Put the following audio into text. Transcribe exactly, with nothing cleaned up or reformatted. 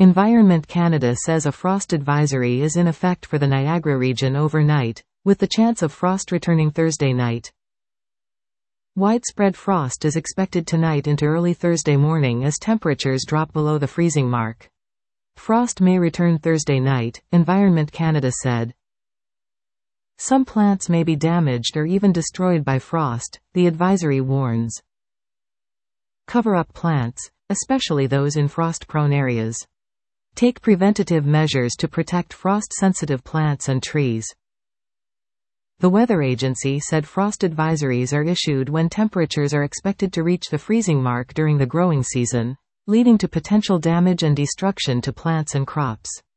Environment Canada says a frost advisory is in effect for the Niagara region overnight, with the chance of frost returning Thursday night. Widespread frost is expected tonight into early Thursday morning as temperatures drop below the freezing mark. Frost may return Thursday night, Environment Canada said. Some plants may be damaged or even destroyed by frost, the advisory warns. Cover up plants, especially those in frost-prone areas. Take preventative measures to protect frost-sensitive plants and trees. The weather agency said frost advisories are issued when temperatures are expected to reach the freezing mark during the growing season, leading to potential damage and destruction to plants and crops.